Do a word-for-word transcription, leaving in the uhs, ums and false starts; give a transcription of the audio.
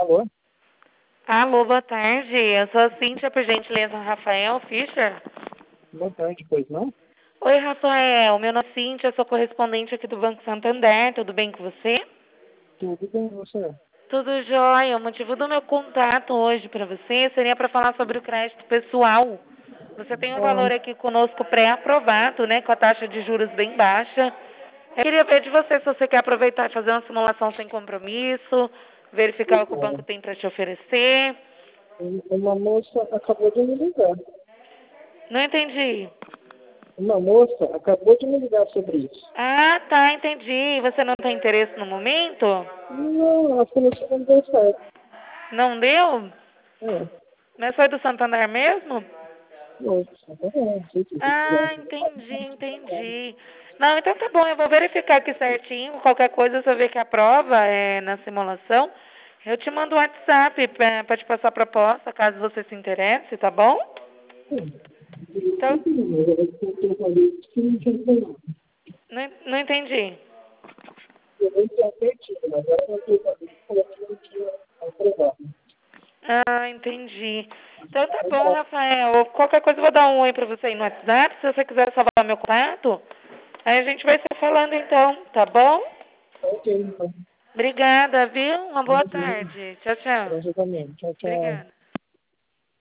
Alô? Alô, boa tarde. Eu sou a Cíntia, por gentileza, Rafael Fischer. Boa tarde, pois não? Oi, Rafael. Meu nome é Cíntia, eu sou correspondente aqui do Banco Santander. Tudo bem com você? Tudo bem, você? Tudo jóia. O motivo do meu contato hoje para você seria para falar sobre o crédito pessoal. Você tem um Ah, valor aqui conosco pré-aprovado, né, com a taxa de juros bem baixa. Eu queria ver de você se você quer aproveitar e fazer uma simulação sem compromisso, verificar o que o banco então, tem para te oferecer. uma moça acabou de me ligar. Não entendi. Uma moça acabou de me ligar sobre isso. Ah, tá, entendi. Você não tem interesse no momento? Não, acho que não não deu certo. Não deu? É, Mas foi do Santander mesmo? moça, tá bom, não sei se você quiser. Ah, entendi, entendi. Não, então tá bom, eu vou verificar aqui certinho. Qualquer coisa, se eu ver que a prova é na simulação, eu te mando um WhatsApp para te passar a proposta, caso você se interesse, tá bom? Sim, Então, eu falei que não tinha problema. não, en- não entendi. Eu nem tinha perdido, mas ela não tinha falado que não tinha aprovado. Ah, entendi. Então tá bom, Rafael. Qualquer coisa eu vou dar um oi pra você aí no WhatsApp. Se você quiser salvar meu contato, aí a gente vai se falando então, tá bom? Ok, então. Obrigada, viu? Uma boa Imagina. tarde. Tchau, tchau. Pra você também. Tchau, tchau. Obrigada.